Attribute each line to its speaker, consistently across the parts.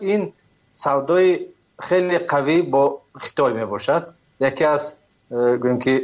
Speaker 1: این سودای خیلی قوی با خیتای می باشد. یکی از گویم که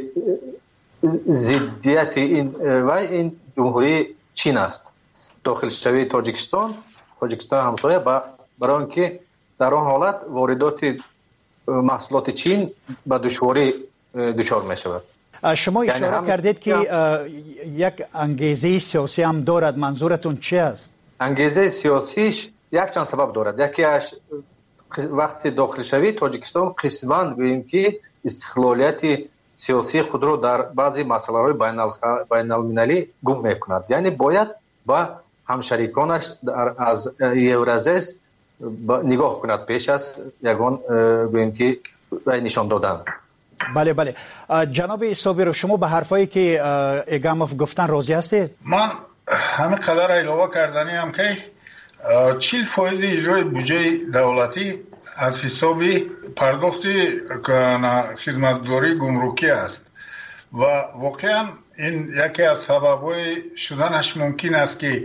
Speaker 1: ضدیت این جمهوری چین است. داخل شوی تاجیکستان همسایه برای آنکه در آن حالت واردات محصولات چین به دشواری دچار می شود.
Speaker 2: شما اشاره کردید که یک انگیزه سیاسی هم دارد. منظورتون چی است؟
Speaker 1: انگیزه سیاسیش یک چند سبب دارد. یکیش وقتی داخل شوی تاجیکستان قسماً گوییم که استقلالیت سیاسی خود را در بعضی مسائل بین المللی گم میکند. یعنی باید با همشریکانش از یورازیس نگاه کند پیش از یگان گوییم که نشان دادن.
Speaker 2: بله. جناب صابرو، شما به حرفایی که اگاموف گفتن راضی هستید؟
Speaker 3: من همه قدر علاوه کردنی هم که 40% اجرای بودجه دولتی از حساب پرداخت خدمتگزاری گمرکی است و واقعا این یکی از سبب‌های شدنش ممکن است که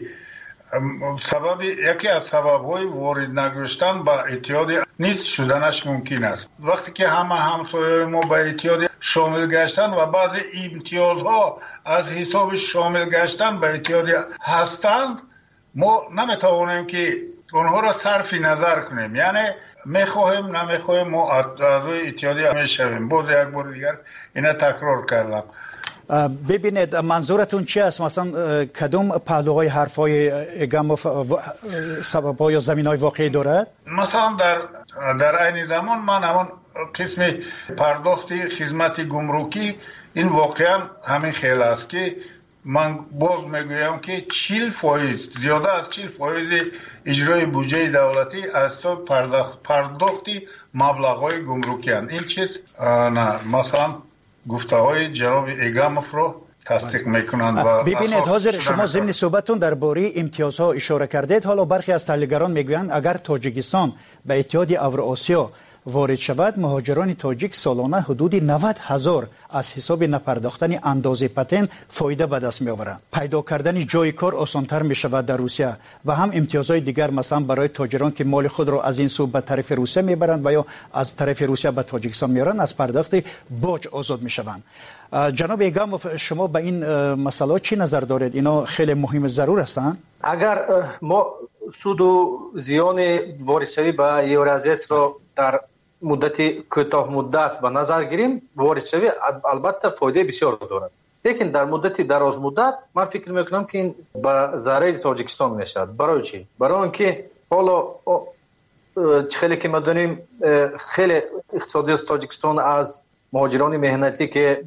Speaker 3: یکی از سبب‌های وارد نگشتن به اتحاد نیز شدنش ممکن است. وقتی که همه همسایه ما به اتحاد شامل گشتن و بعضی امتیازها از حساب شامل گشتن به اتحاد هستند، ما نمیتوانیم که اونها را صرف نظر کنیم. یعنی میخواهیم نمیخواهیم ما اعضای اتحادیه میشویم. باز یک بار دیگر اینا تکرار کردم.
Speaker 2: ببینید منظورتون چی است؟ مثلا کدوم پهلوهای حرفای اگاموف سبب‌ها یا زمین‌های واقعی دارد؟
Speaker 3: مثلا در عین زمان من همون قسم پرداخت خدمت گمرکی این واقعا همین خیلی است که من باز میگویم که 40% زیاده از 40% اجرای بودجه دولتی از تو پرداخت مبلغ‌های گمرکی هستند. این چیز نه مثلا گفته های جناب اگاموف رو تصدیق میکنند.
Speaker 2: ببینید حاضر شما ضمن صحبتتون درباره امتیازها اشاره کردید. حالا برخی از تحلیلگران میگویند اگر تاجیکستان به اتحاد اوراسیا وارد شود، مهاجران تاجیک سالانه حدود 90,000 از حساب نپرداختن اندازه پتن فایده به دست میآورند. پیدا کردن جای کار آسانتر می شود در روسیه و هم امتیازهای دیگر مثلا برای تاجران که مال خود را از این سو به طرف روسیه میبرند و یا از طرف روسیه به تاجیکستان میارند از پرداخت باج آزاد می شوند. جناب اگاموف، شما به این مسئله چی نظر دارید؟ اینا خیلی مهم ضرور هستند.
Speaker 1: اگر ما سود و زیان واردشوی به یورازیس را در مدت کوتاه مدت به نظر گیریم، واردشوی البته فایده بسیار دارد، لیکن در مدت دراز مدت من فکر میکنم که این به ضرر تاجیکستان میشد. برای چی؟ برای اینکه حالا خیلی که ما دونیم خیلی اقتصادی تاجیکستان از مهاجران مهنتی که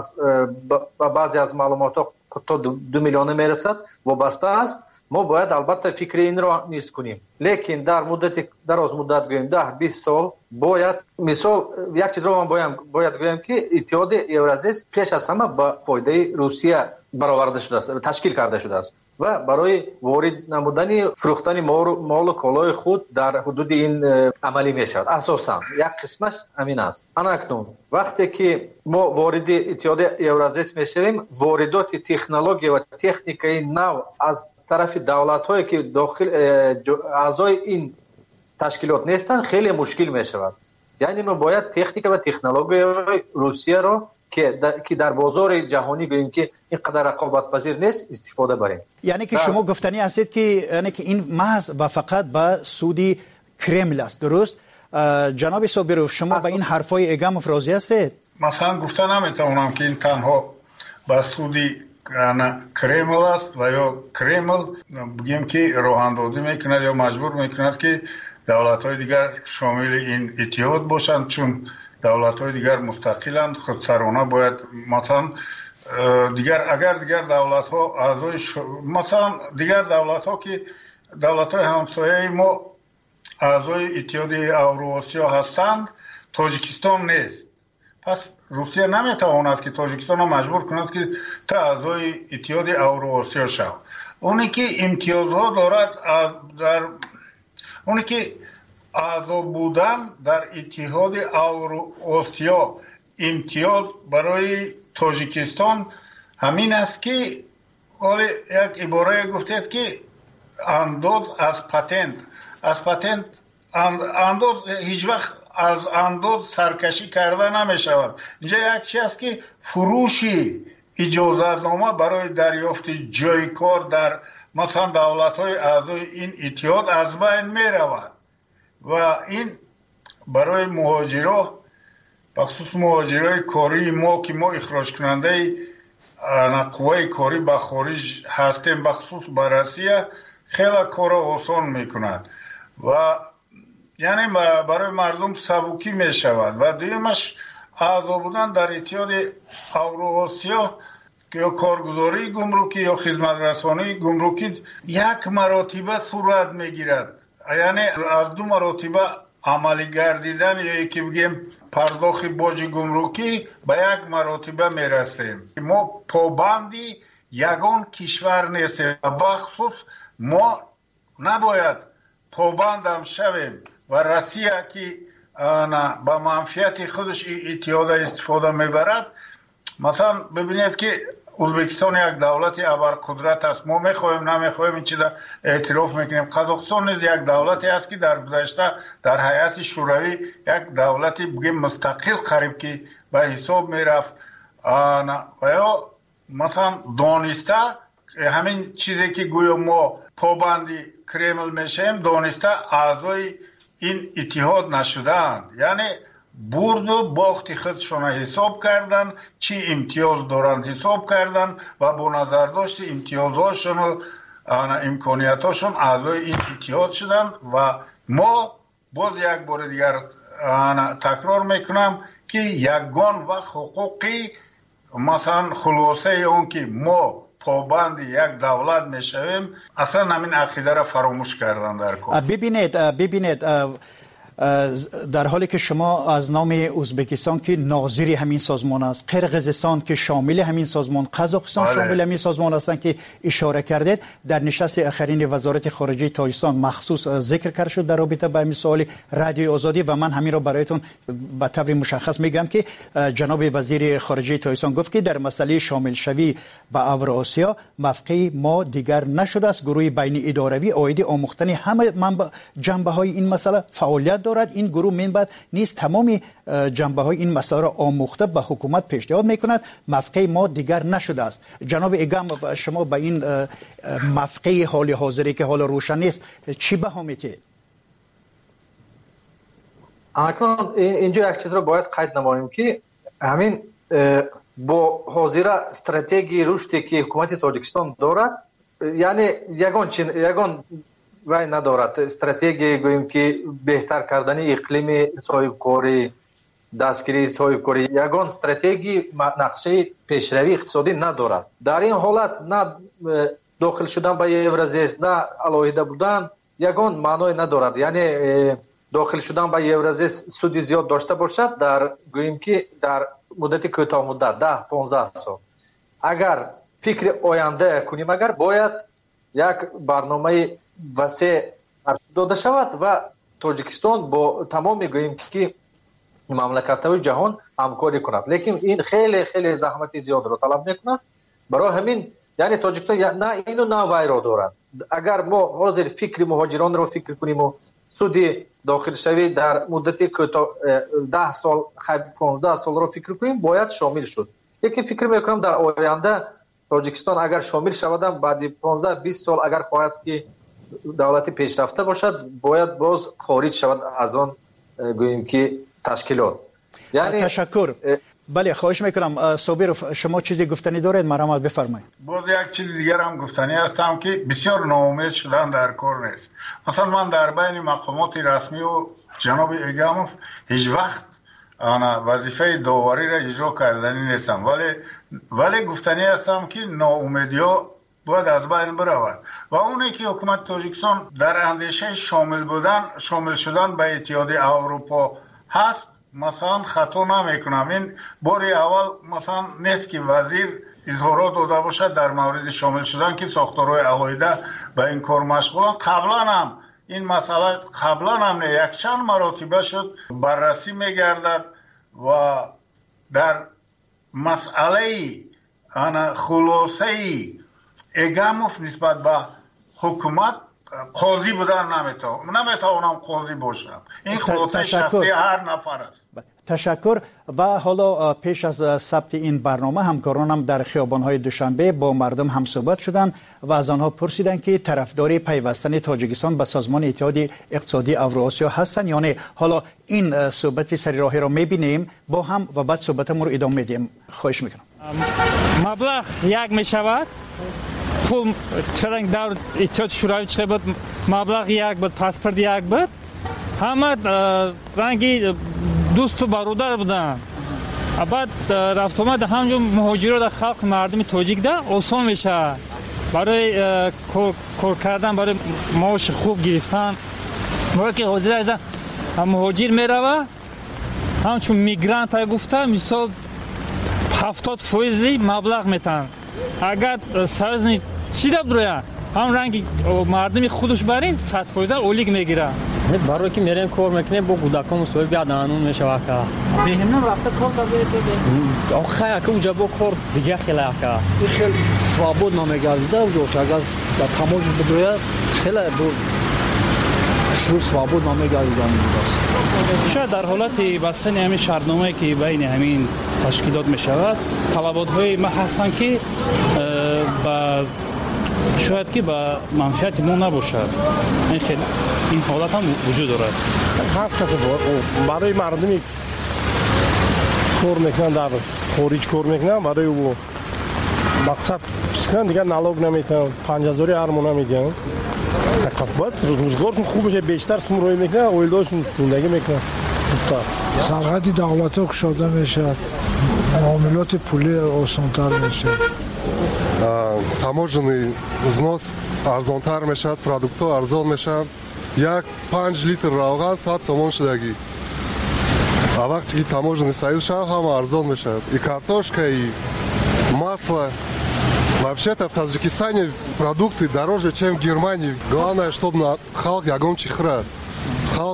Speaker 1: با بعضی از معلومات تا 2 میلیون میرسد وابسته است. ما باید البته فکر این را نیست کنیم، لیکن در مدت دراز مدت گویم 10-20 سال باید مثال یک چیز را من باید گویم که اتحاد اورازیس پیش از همه با فایده روسیه برآورده شده است، تشکیل کرده شده است و برای وارد نمودن فروختن مال و کالای خود در حدود این عملی می شود. اساسا یک قسمش همین است. اکنون وقتی که ما وارد اتحاد اورازیس می شویم، واردات تکنولوژی و تکنیکی نو از طرف دولت‌هایی که داخل اعضای این تشکیلات نیستند خیلی مشکل می شود. یعنی ما باید تکنیک و تکنولوژی روسیه را که در بازار جهانی گوییم که اینقدر رقابت پذیر نیست استفاده بریم.
Speaker 2: یعنی که شما گفتنی هستید که این محض و فقط به سودی کرمل است، درست؟ جناب صابرو، شما به این حرفای اگاموف راضی هستید؟
Speaker 3: مثلا گفتن نمیتونم که این تنها به سودی کرمل است و یا کرمل بگیم که راه اندازی میکند یا مجبور میکند که دولت‌های دیگر شامل این اتحاد باشند، چون دولت‌های دیگر مستقلند، خودسرانه باید مثلا اگر دیگر دولت‌ها اعضای مثلا دیگر دولت‌ها که دولت‌های همسایه ما اعضای اتحاد اوراسیا هستند، تاجیکستان نیست. پس روسیه نمیتواند که تاجیکستان را مجبور کند که تا اعضای اتحاد اوراسیا شود. اونی که امتیازها دارد اونی که اعضا بودن در اتحاد اوراسیا امتیاز برای تاجیکستان همین است که یک عباره گفتید که انداز از پتنت انداز هیچ وقت از انداز سرکشی کرده نمی شود. اینجا یک چیز است که فروشی اجازتنامه برای دریافت جای کار در مثلا دولت‌های اعضای این اتحاد از بین می رود و این برای مهاجرا بخصوص مهاجرای کاری ما که ما اخراج کننده قوای کاری به خارج هستیم بخصوص به روسیه خیلی کار آسان میکند و یعنی برای مردم سبکی می شود و دیمش اعضا بودن در اتحاد اوراسیا یا کارگزاری گمرکی یا خدمت رسانی گمرکی یک مراتبه صورت میگیرد، یعنی از دو مراتبه عملی گردیدن یا یکی بگیم پرداخت باج گمرکی به یک مراتبه میرسیم. ما پابندی یگان کشور نیستیم و بخصوص ما نباید پابندم شویم و روسیه که با منفعت خودش اتحاد استفاده میبرد. مثلا ببینید که ازبکستان یک دولت ابرقدرت است، ما میخوایم نمیخوایم این چیزا اعتراف میکنیم. قزاقستان نیز یک دولتی است که در گذشته در هیئت شوروی یک دولتی بگیم مستقل قریب که به حساب میرفت و یا مثلا دانسته همین چیزی که گویا ما پابندی کرمل میشیم دانسته اعضای این اتحاد نشدند، یعنی برد و باخت خودشون حساب کردن، چی امتیاز دارند حساب کردن و با نظر داشت امتیازهاشون و امکانیتاشون اعضای این اتحاد شدن و ما باز یک بار دیگر تکرار میکنم که یگان و حقوقی مثلا خلاصه اون که ما پابند یک دولت میشویم اصلا همین عقیده را فراموش کردن در کار.
Speaker 2: ببینید در حالی که شما از نام ازبکستان که ناظری همین سازمان است، قرقیزستان که شامل همین سازمان، قزاقستان شامل همین سازمان هستند که اشاره کردید، در نشست آخرین وزارت خارجه تاجیکستان مخصوص ذکر کرد شد در رابطه با همین سوال رادیو آزادی و من همین را برایتون به طور مشخص میگم که جناب وزیر خارجه تاجیکستان گفت که در مسئله شامل شوی به اوراسیا موقع ما دیگر نشده است. گروه بین اداروی عاید آموختن همه جنبه های این مسئله فعالیت دارد. این گروه منبع نیست تمام جنبه های این مسئله را آموخته به حکومت پیشنهاد میکند. موقع ما دیگر نشده است. جناب ایگام شما به این موقع حال حاضری که حال روشن نیست چی بها میتید؟
Speaker 1: اینجا یک چیز را باید قید نماییم که همین با حاضر استراتژی رشدی که حکومت تاجیکستان دارد، یعنی یگان وای ندارد استراتژی گوییم که بهتر کردن اقلیم صاحبکاری، دستگیری صاحبکاری، یگان استراتژی نقشه پیشروی اقتصادی ندارد. در این حالت نه داخل شدن به یورازیس نه علاهیده بودن یگان معنی ندارد. یعنی داخل شدن به یورازیس سودی زیاد داشته باشد در گوییم که در مدت کوتاه مدت 10-15 سال اگر فکر آینده کنیم، اگر باید یک برنامه وسیع داده شود و تاجیکستان با تمام میگوییم که مملکت‌های جهان همکاری کند، لیکن این خیلی خیلی زحمت زیاد را طلب میکند. برای همین یعنی تاجیکستان نه اینو نه وای را دارد. اگر ما حاضر فکر مهاجران را فکر کنیم و سودی داخل شوی در مدت کوتاه 10 سال 15 سال را فکر کنیم باید شامل شد. لیکن فکر میکنم در آینده تاجیکستان اگر شامل شود بعد 15-20 سال اگر خواهد که دولت پیشرفته باشد باید باز خارج شود از آن گوییم که تشکیلات.
Speaker 2: یعنی تشکر. بله خواهش میکنم صابر شما چیزی گفتنی دارید مرحمت بفرمایید.
Speaker 3: باز یک چیز دیگر هم گفتنی هستم که بسیار ناامید شدن در کار نیست. مثلا من در بین مقامات رسمی و جناب ایگاموف هیچ وقت وظیفه داوری را اجرا کردنی نیستم، ولی گفتنی هستم که ناامیدی ها باید از بین برود و اونی که حکومت تاجیکستان در اندیشه شامل شدن به اتحاد اروپا هست مثلا خطا نمیکنم. این باری اول مثلا نیست که وزیر اظهارات داده باشد در مورد شامل شدن که ساختارهای علاهیده به این کار مشغولن. قبلا هم این مسئله یک چند مراتبه شد بررسی میگردد و در مسئله خلاصه ایگاموف نسبت به حکومت قاضی بودن نمیتوانم قاضی باشم. این خلاصه شخصی هر نفر است.
Speaker 2: تشکر. و حالا پیش از ثبت این برنامه همکارانم در خیابان‌های دوشنبه با مردم هم صحبت شدند و از آنها پرسیدند که طرفدار پیوستن تاجیکستان به سازمان اتحاد اقتصادی اوراسیا هستند یا نه. حالا این صحبت سری راهی را می‌بینیم با هم و بعد صحبتمون رو ادامه میدیم. خواهش می‌کنم.
Speaker 4: مبلغ یک میشود. پول چرا در اتحاد شوروی چه بود؟ مبلغ یک بود، پاسپورت یک بود. همه رنگی دوست و برادر بودن. بعد رفت آمد همجور مهاجرا در خلق مردم تاجیک ده آسان میشه برای کار کردن، برای معاش خوب گرفتن. موقعی که حاضر از مهاجر میروه همچون میگرانت های گفته مثال 70% مبلغ میتن. اگر سازنی چی دب درویه هم رنگی مردمی خودش برین 100% اولیگ میگیره.
Speaker 5: برای که میریم کار میکنیم با گودکان مسئول بیاد قانون میشه که
Speaker 4: بهنم رفته کار داده
Speaker 5: آخه که اونجا با کار دیگه خیلی که
Speaker 6: خیلی свободно نمیگردیده اونجا اگر در تماش بدویه خیلی شروع свободно نمیگردیده
Speaker 7: شاید در حالت بستن همین شرطنامه‌ای که بین همین تشکیلات میشود طلبات‌های ما هستند که شاید که به منفعت ما نباشد. این حالت هم وجود دارد.
Speaker 8: هر کسی برای مردمی کار میکنن در خارج کار میکنن برای او مقصد چیکار دیگه نالوگ نمیتونن 5000 هر ماه نمیدن. باید روزگارشون خوب بشه بیشتر سمروی میکنن اویلداشون زندگی میکنن.
Speaker 9: سرحد دولت ها کشاده میشه، معاملات پولی آسانتر میشه.
Speaker 10: таможенный взнос арзонтар мешавад, продуктҳо арзон мешаванд. як 5 литр равған 100 сомон шудагӣ. А вақте ки таможенный союз шавад, ҳама арзон мешавад. И картошка, и масло. Вообще-то в Таджикистане продукты дороже, чем в Германии. Главное, чтобы халк ягон чихра. Халк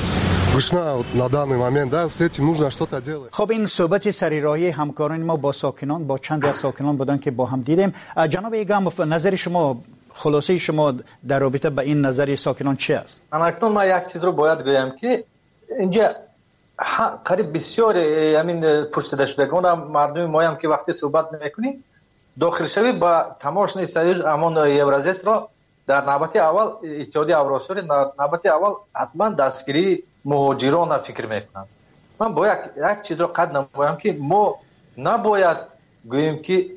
Speaker 10: на данный момент, да, с этим нужно что-то делать.
Speaker 2: خب این صحبت سریراهی همکاران ما با ساکنان، با چند از ساکنان بودن که با هم دیدیم. جناب ایگاموف، نظر شما، خلاصه شما در رابطه با این نظر ساکنان چی است؟
Speaker 1: اکنون ما یک چیز رو باید بگم که اینجا قریب بسیار همین پرسیده شدگان مردم ما هم که وقتی صحبت میکنیم داخل شوی با تماشای سریع امان یورازیس را در نوبت اول اتحادی اوراسیا در نوبت اول حتما دستگیری مهاجران فکر میکنم. من باید یک چیز رو قد نمایم که ما نباید گوییم که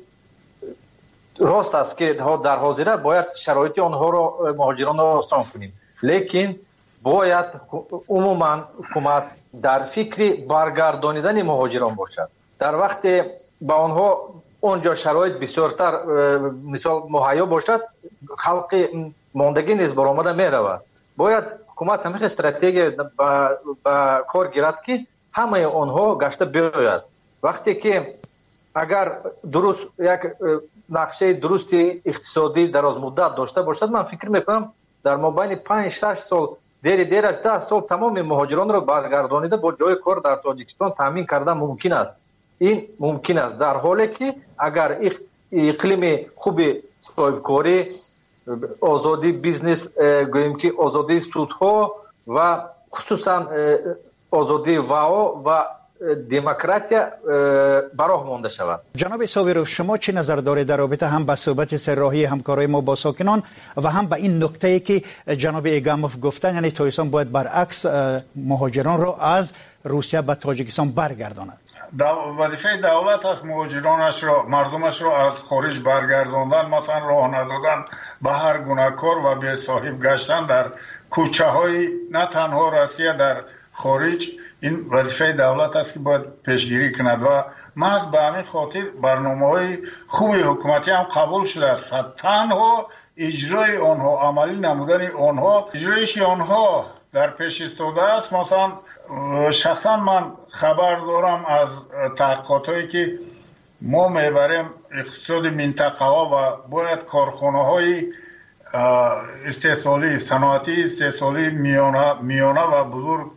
Speaker 1: راست است که در حاضره باید شرایط آنها رو مهاجران را آسان کنیم، لیکن باید عموما حکومت در فکر برگردانیدن مهاجران باشد. در وقت با آنها اونجا شرایط بسیارتر مثال مهیا باشد، خلق ماندگی نیز برآمده میرود. باید حکومت همین استراتژی با کار گیرد که همه آنها گشته بیاید. وقتی که اگر درست یک نقشه درست اقتصادی دراز مدت داشته باشد، من فکر میکنم در مابین 5-6 سال دیر از 10 سال تمام مهاجران را برگردانیده با جای کار در تاجیکستان تامین کردن ممکن است. این ممکن است در حالی که اگر اقلیم خوب صاحبکاری، آزادی بیزنس، گوییم که آزادی سودها و خصوصا آزادی واو و دموکراتیا براه مانده شود.
Speaker 2: جناب ساویروف، شما چه نظر دارید در رابطه هم با صحبت سرراهی همکارای ما با ساکنان و هم با این نکته که جناب ایگاموف گفتن، یعنی تاجیکستان باید برعکس مهاجران را از روسیه به تاجیکستان برگرداند؟
Speaker 3: وظیفه دولت است مهاجرانش را، مردمش را از خارج برگرداندن، مثلا راه ندادن به هر گونه کار و به صاحب گشتن در کوچه های نه تنها روسیه در خارج. این وظیفه دولت است که باید پیشگیری کند و محض به همین خاطر برنامه‌های خوب حکومتی هم قبول شده است. تنها اجرای آنها، عملی نمودن آنها، اجرایش آنها در پیش ایستاده است. مثلا شخصا من خبر دارم از تحقیقاتی که ما میبریم اقتصاد منطقه ها و باید کارخانه های استحصالی، صنعتی استحصالی میانه و بزرگ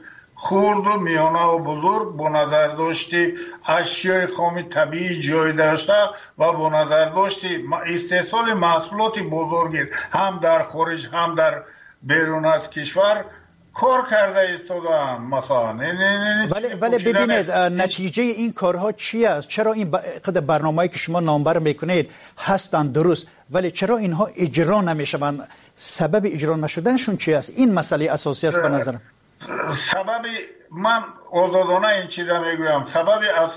Speaker 3: خورد و میانه و بزرگ با نظر داشتی اشیای خام طبیعی جای داشته و با نظر داشتی استحصال محصولات بزرگی هم در خارج هم در بیرون از کشور کار کرده ایستادن مثلا.
Speaker 2: ولی ببینید نتیجه این کارها چی است؟ چرا این برنامه‌ای که شما نامبر میکنید هستند درست ولی چرا اینها اجرا نمیشوند؟ سبب اجرا نشدنشون چی است؟ این مسئله اساسی است به نظرم.
Speaker 3: سبب من آزادانه این چیزا میگویم سبب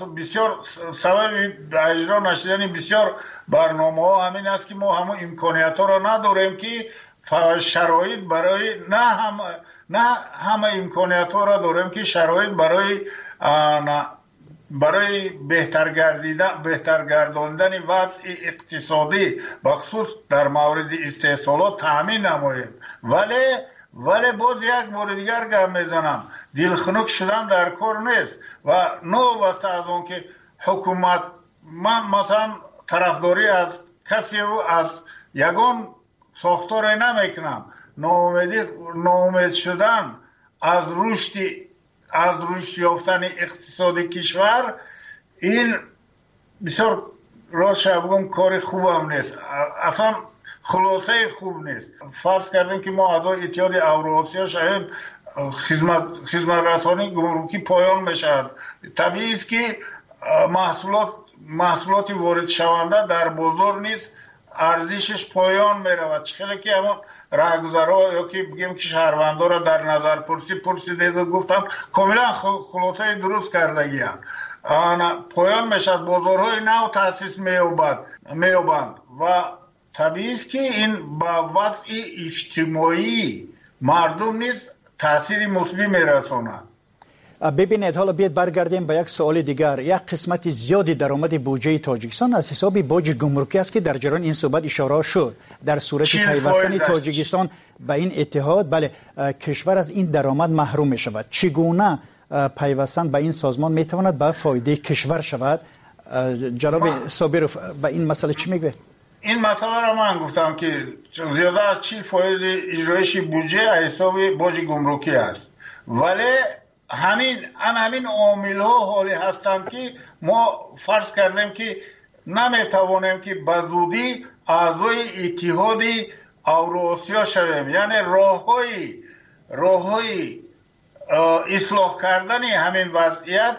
Speaker 3: اجرا نشدن بسیار برنامه‌ها همین است که ما همه امکانیت ها را نداریم که شرایط برای نه همه امکانیت ها را داریم که شرایط برای بهتر گرداندن وضع اقتصادی بخصوص در مورد استحصالات تامین نماییم. ولی باز یک بار دیگر گپ میزنم دلخنک شدن در کار نیست و نو واسه از اون که حکومت من مثلا طرفداری از کسی و از یگان ساختار نمیکنم. ناامید شدن از رشد یافتن اقتصاد کشور این بسیار راست بگم کار خوب هم نیست، اصلا خلاصه خوب نیست. فرض کردیم که ما اعضای اتحاد اوراسیا شاید خدمت رسانی گمرکی پایان بشد، طبیعی است که محصولات وارد شونده در بازار نیست ارزشش پایان میرود. چخیلی که همون راهگذرها یا که بگیم که شهروندان را در نظر پرسیده گفتم کاملا خلاصه درست کردگی هم. پایان میشد، بازارهای نو تأسیس میابند و طبیعی است که این با وضع اجتماعی مردم نیز تأثیر مثبت میرساند.
Speaker 2: ببینید حالا بیاید برگردیم به یک سوال دیگر. یک قسمت زیادی درآمد بودجه تاجیکستان از حساب باج گمرکی است که در جریان این صحبت اشاره شد. در صورت پیوستن تاجیکستان به این اتحاد بله کشور از این درآمد محروم می شود. چگونه پیوستن به این سازمان می تواند به فایده کشور شود؟ جناب صابرов به این مسئله چی میگه؟
Speaker 3: این مسئله را من گفتم که زیاده از 40% اجرایش بودجه از حساب باج گمرکی است، ولی همین عامل ها حالی هستند که ما فرض کردیم که نمیتوانیم که به زودی اعضای اتحاد اوراسیا شویم. یعنی راههای اصلاح کردن همین وضعیت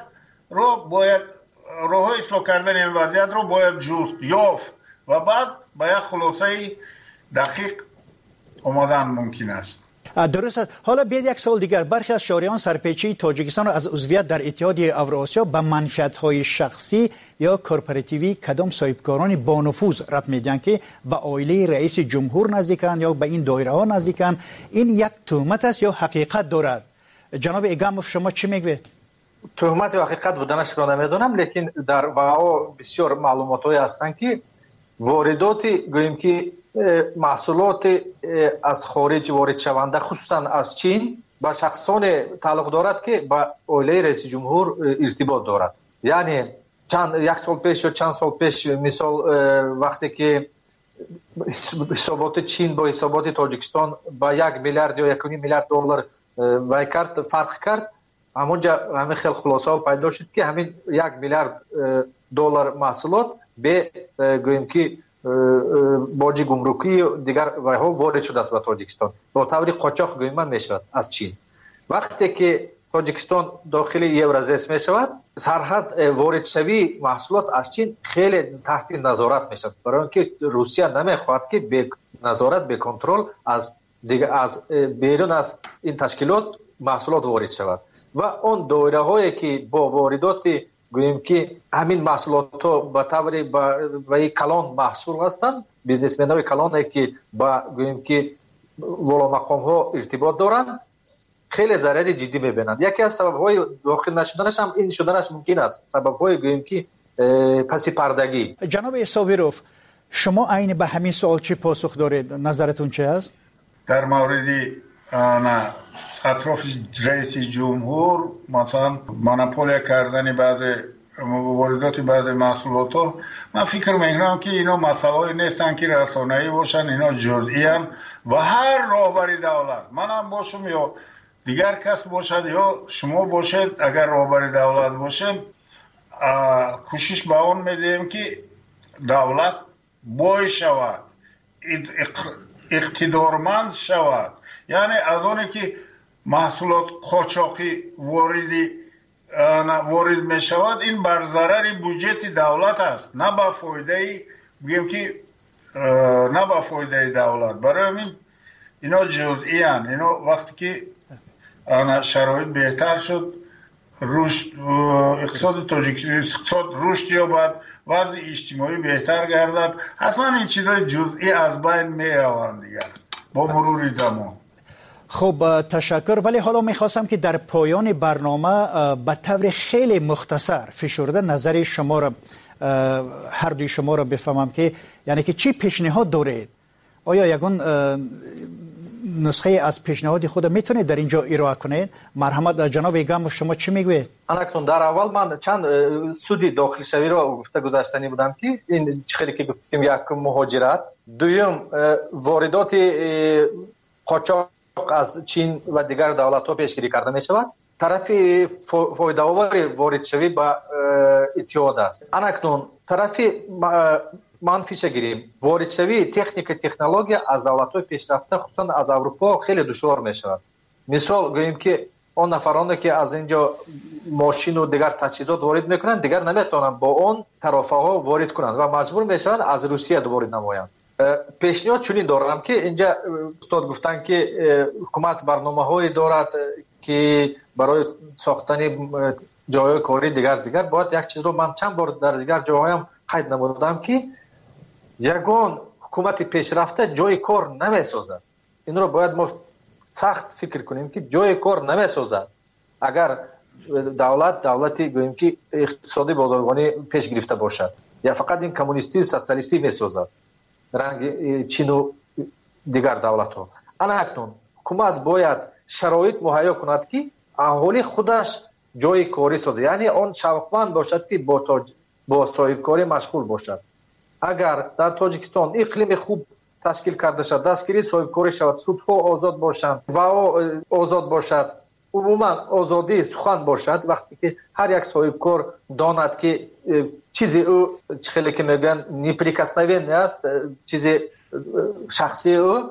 Speaker 3: رو باید جست یافت و بعد به یک خلاصه دقیق آمدن ممکن است.
Speaker 2: درست است. حالا بیاید یک سوال دیگر. برخی از شهریان سرپیچی تاجیکستان را از عضویت در اتحاد اوراسیا به منفعت‌های شخصی یا کورپوراتیوی کدام صاحبکاران با نفوذ ربط میدن که به عائله رئیس جمهور نزدیکند یا به این دایره ها نزدیکند. این یک تهمت است یا حقیقت دارد؟ جناب ایگاموف شما چی میگوید؟
Speaker 1: تهمت و حقیقت بودنش را نمیدونم، لیکن در واقع بسیار معلومات‌هایی هستند که واردات گوییم که محصولات از خارج وارد شونده خصوصا از چین با شخصان تعلق دارد که با عائله رئیس جمهور ارتباط دارد. یعنی یک سال پیش یا چند سال پیش مثال وقتی که حسابات چین با حسابات تاجیکستان با 1 میلیارد یا 1.5 میلیارد دلار فرق کرد، همونجا همین خیلی خلاصه پیدا شد که همین 1 میلیارد دلار محصولات به گوییم که باج گمرکی دیگر ها وارد شده است به تاجیکستان با طور قاچاق گویم میشود از چین. وقتی که تاجیکستان داخل یورازیس میشود سرحد وارد شوی محصولات از چین خیلی تحت نظارت میشود، برای اینکه روسیه نمیخواهد که به نظارت به کنترل از بیرون از این تشکیلات محصولات وارد شود و اون دایره هایی که با واردات گوییم که همین محصولات ها به طور با کلان محصول هستند، بیزنسمن های کلان که با گوییم که والا مقام ها ارتباط دارند خیلی ضرر جدی میبینند. یکی از سبب های داخل نشدنش هم این شدنش ممکن است، سبب های گوییم که پسی پردگی.
Speaker 2: جناب صابرов شما عین به همین سوال چی پاسخ دارید؟ نظرتون چه است؟
Speaker 3: در مورد اطراف رئیس جمهور مثلا مونوپول کردن بعض واردات بعض محصولات ها، من فکر میکنم که اینا مسائلی نیستن که رسانه‌ای باشن، اینا جزئی ان و هر راهبر دولت منم باشم یا دیگر کس باشد یا شما باشد، اگر رهبر دولت باشیم کوشش به اون میدیم که دولت بای شود، اقتدارمند شود. یعنی از اونی که محصولات قاچاقی وارد می شود، این بر ضرر بودجه دولت است، نه به فایده بگیم که نه به فایده دولت. برای همین اینا جزئی هستند. اینا وقتی که شرایط بهتر شد، اقتصاد تاجیکستان رشد یابد، وضع اجتماعی بهتر گردد، حتما این چیزای جزئی از بین می روند دیگر با مرور زمان.
Speaker 2: خب تشکر. ولی حالا میخواستم که در پایان برنامه به طور خیلی مختصر فشرده نظر شما را، هر دوی شما را بفهمم که یعنی که چی پیشنهاد دارید؟ آیا یگان نسخه از پیشنهاد خود میتونید در اینجا ارائه کنید؟ مرحمت جناب ایگم، شما چی میگوید؟
Speaker 1: اکنون در اول من چند سودی داخل شوی را گفته گذاشتنی بودم که این خیلی که گفتیم، یک مهاجرت، دوم واردات قاچاق از چین و دیگر دولت‌ها پیشگیری کرده می شود. طرف فایده آور وارد شوی به اتحاد است. اکنون طرف منفیش گیریم، وارد شوی تکنولوژی از دولت‌های پیشرفته خصوصا از اروپا خیلی دشوار می شود. مثال گوییم که اون نفرانی که از اینجا ماشین و دیگر تجهیزات وارد میکنند دیگر نمیتونن با اون طرفه ها وارد کنند و مجبور میشوند از روسیه وارد نمایند. پیشنهاد چنین دارم که اینجا استاد گفتن که حکومت برنامه‌هایی دارد که برای ساختن جای کاری دیگر باید یک چیز رو من چند بار در دیگر جاهایم قید نمودم که یگان حکومت پیشرفته جای کار نمیسازد. این رو باید ما سخت فکر کنیم که جای کار نمیسازد. اگر دولتی گوییم که اقتصادی بازرگانی پیش گرفته باشد یا فقط این کمونیستی و سوسیالیستی میسازد رنگ چین و دیگر دولت ها. اکنون حکومت باید شرایط مهیا کند که اهالی خودش جای کاری سازد، یعنی آن شوقمند باشد که با صاحب کاری مشغول باشد. اگر در تاجیکستان اقلیم خوب تشکیل کرده شد، دستگیری صاحب کاری شود، سودها آزاد باشند و آزاد باشد، عموما آزادی سخن باشد، وقتی که هر یک صاحب کار داند که چیزی او خیلی که میگن نیپریکسنوین است، چیزی شخصی او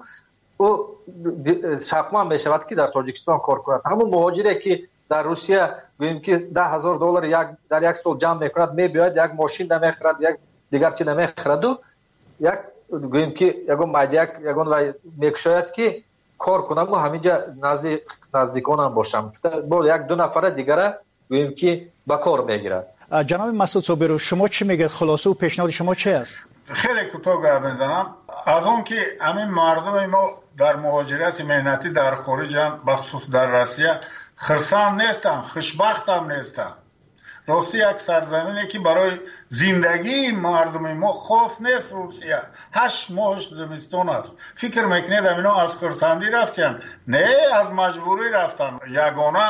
Speaker 1: شوقمند می شود که در تاجیکستان کار کند. همون مهاجری که در روسیه گوییم که $10,000 در یک سال جمع میکند، میباید یک ماشین نمیخرد، یک دیگر چی نمیخرد و یک گوییم که یگان و میکشاید که کار کنم و همینجا نزدیکانم باشم، با یک دو نفر دیگر گوییم که به کار میگیرد.
Speaker 2: جناب مسعود صابرو، شما چی میگید؟ خلاصه و پیشنهاد شما چی است؟
Speaker 3: خیلی کوتاه گپ میزنم. از اون که همین مردم ما در مهاجرت مهنتی در خارج هم بخصوص در روسیه خرسند نیستن، خوشبخت هم نیستن. راستی یک سرزمینی که برای زندگی مردم ما خاص نیست. روسیه 8 ماه زمستان است. فکر میکنید اینا از خرسندی رفتن؟ نه، از مجبوری رفتن. یگانه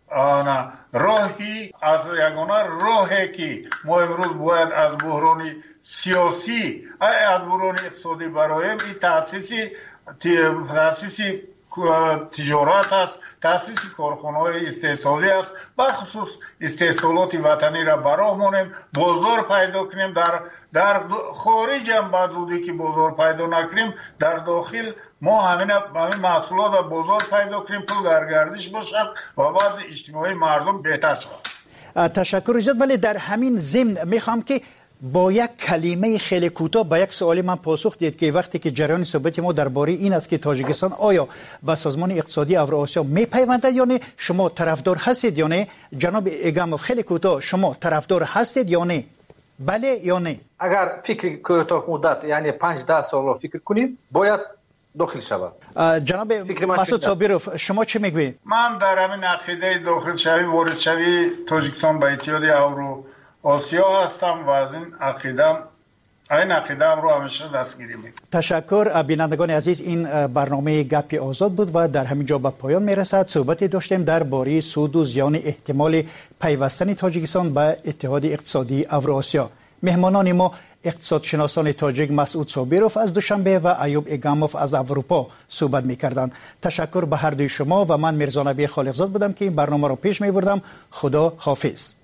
Speaker 3: راهی که ما امروز باید از بحران سیاسی از بحران اقتصادی برایم این تأسیس تجارت است، تأسیس کارخانه‌های استحصالی است، بخصوص استحصالات وطنی را براه مانیم، بازار پیدا کنیم. در خارج هم بعد زودی که بازار پیدا نکنیم، در داخل ما همین محصولات را بازار پیدا کنیم، پول در گردش باشد و وضع اجتماعی مردم بهتر شود.
Speaker 2: تشکر زیاد. ولی در همین ضمن میخوام که با یک کلمه خیلی کوتاه به یک سوالی من پاسخ دید که وقتی که جریان صحبت ما درباره این است که تاجیکستان آیا به سازمان اقتصادی اوراسیا میپیوندد یا نه، شما طرفدار هستید یا نه؟ جناب ایگاموف خیلی کوتاه، شما طرفدار هستید یا نه؟ بله یا نه؟
Speaker 1: اگر فکر کوتاه مدت یعنی 5-10 سال فکر کنیم باید داخل شود.
Speaker 2: جناب مسعود صابروف شما چه میگویید؟
Speaker 3: من در همین عقیده داخل شوی وارد شوی تاجیکستان به اتحاد اوراسیا هستم و از این عقیدم رو همیشه دستگیری میکنم.
Speaker 2: تشکر. بینندگان عزیز، این برنامه گپ آزاد بود و در همین جا به پایان میرسد. صحبتی داشتیم درباره سود و زیان احتمال پیوستن تاجیکستان به اتحاد اقتصادی اوراسیا. مهمانان ما اقتصادشناسان تاجیک مسعود صابیروف از دوشنبه و ایوب اگاموف از اروپا صحبت می‌کردند. تشکر به هر دوی شما و من میرزا نبی خالقزاد بودم که این برنامه رو پیش می‌بردم. خدا حافظ.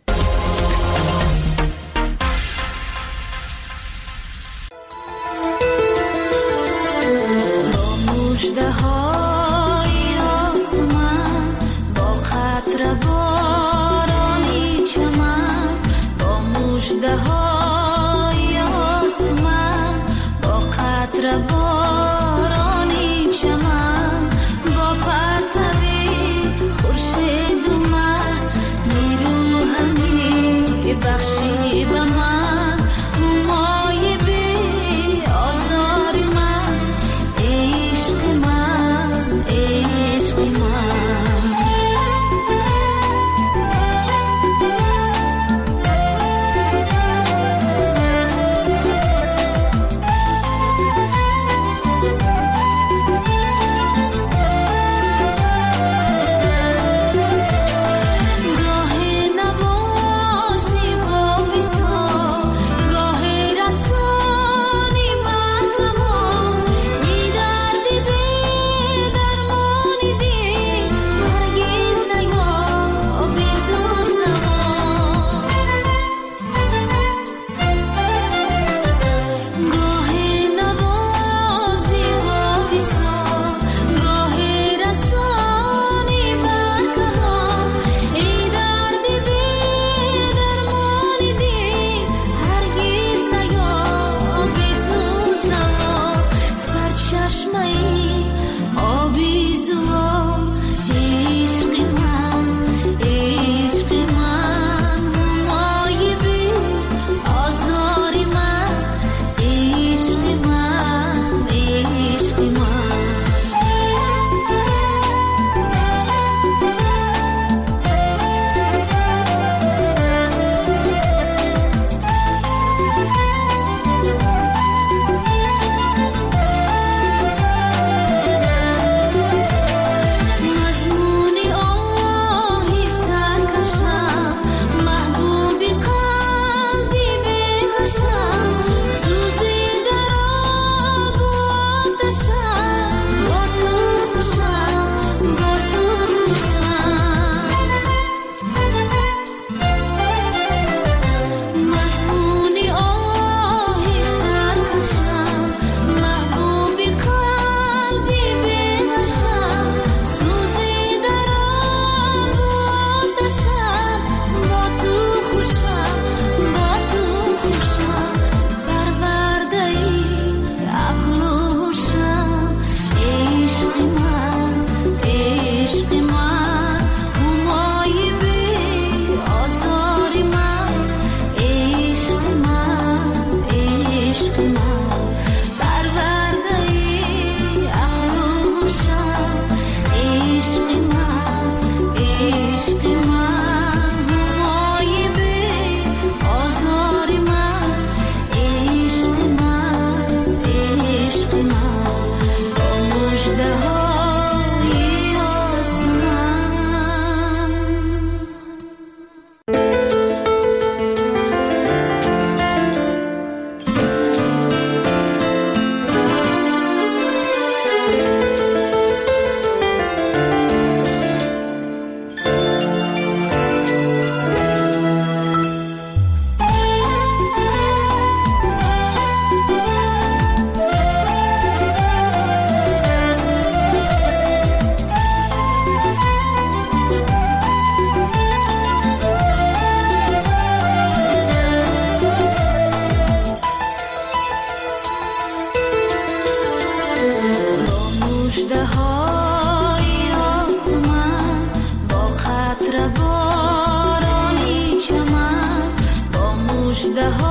Speaker 11: the